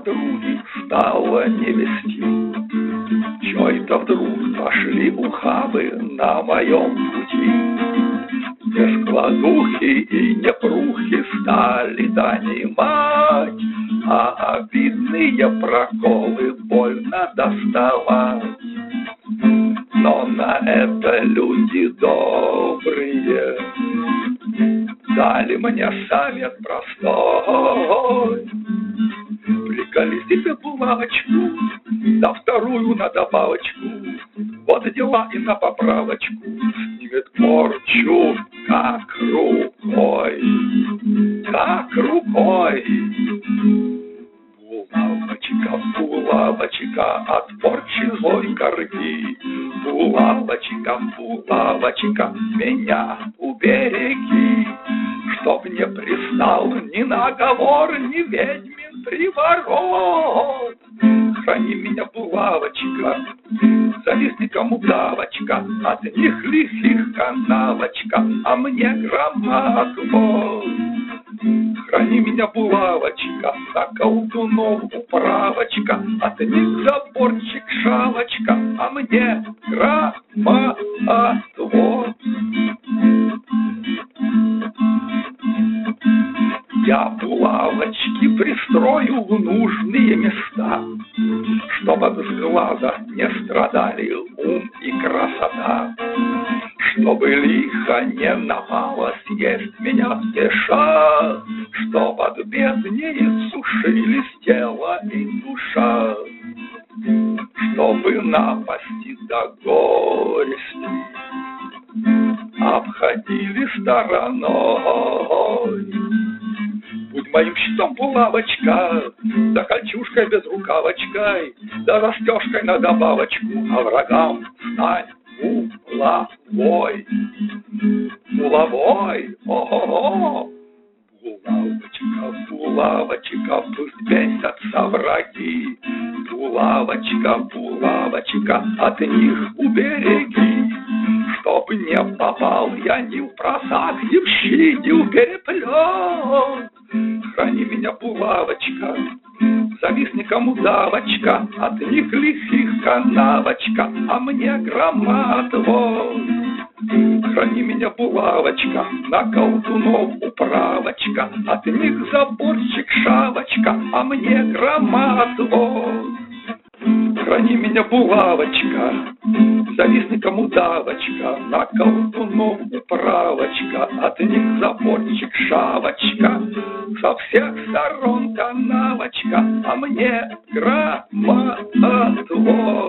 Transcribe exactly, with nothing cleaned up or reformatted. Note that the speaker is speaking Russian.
подруги стало не вести. Чё это вдруг пошли ухабы на моем пути? Не складухи и не прухи стали донимать, а обидные проколы больно доставать. Но на это люди добрые дали мне совет простой: приколи себе булавочку, да вторую на добавочку, вот дела и на поправочку, снимет порчу как рукой, как рукой. Булавочка, булавочка, от порчи злой корги, булавочка, булавочка, меня убереги, чтоб не пристал ни наговор, ни ведьмин приворот. Храни меня, булавочка, завистникам удавочка, от них лихих канавочка, а мне громад вот. Храни меня, булавочка, на колдунов управочка, от них заборчик шалочка, а мне громад вот. Я булавочки пристрою в нужные места, чтоб от сглаза не страдали ум и красота, чтобы лихо не напало съесть меня спеша, чтоб от беднее сушились тело и душа, чтобы напасти до горести обходили стороной. Будь моим щитом, булавочка, да кольчушкой без рукавочкой, да застежкой на добавочку, а врагам стань булавой. Булавой, ого-го! Булавочка, булавочка, пусть бесятся враги, булавочка, булавочка, от них убереги, чтоб не попал я ни в просак, ни в щи, ни в переплет. Храни меня, булавочка, завистникам удавочка, от них лихих канавочка, а мне громад вот. Храни меня, булавочка, на колдунов управочка, от них заборчик шавочка, а мне громад вот. Храни меня, булавочка, завистникам удавочка, на колдунов управочка, от них заборчик шавочка, со всех сторон канавочка, а мне громад вот.